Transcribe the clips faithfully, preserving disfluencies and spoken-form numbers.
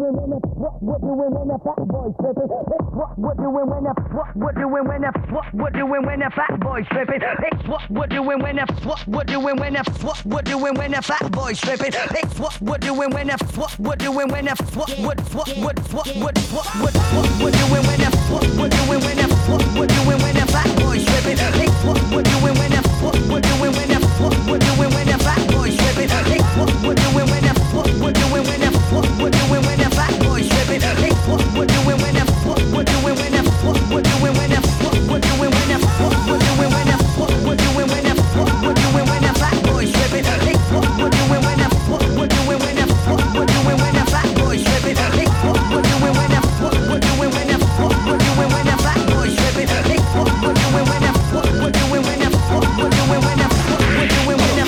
doing when the what we're doing when the fat boy tripping. It's what we're doing when the what we're doing when the what we're doing when the fat boy tripping. It's what we're doing when the what we're doing when the what we're doing when the fat boy tripping. It's what we're doing when the what we're doing when the what what what what what what what what what we're doing when the what we're doing when the what we're doing when the fat boy tripping. It's what we're doing when the what we're doing when the what we're doing when the fat boy tripping. It's what we're doing when the what we're doing when the what we're doing when the fat boy tripping. It's what we're doing when the what we're doing when the what we're doing when the what we're doing when the what we're doing when the what we're doing when the what we're doing when the fat boy tripping. It's what we're doing when the what we're doing when the what we're doing when the fat boy tripping. It's what we're doing when the what we're doing when the what we're doing when the fat boy tripping. It's what we're doing when the what we're doing when the what we're doing when the what we're doing when the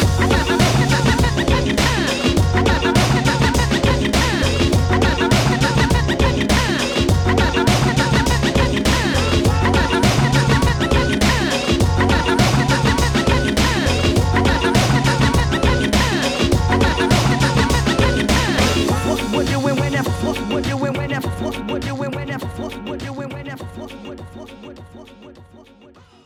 What we're doing when the what we're doing when the what we're doing when the what we're doing when the what we're doing when the what we're doing when the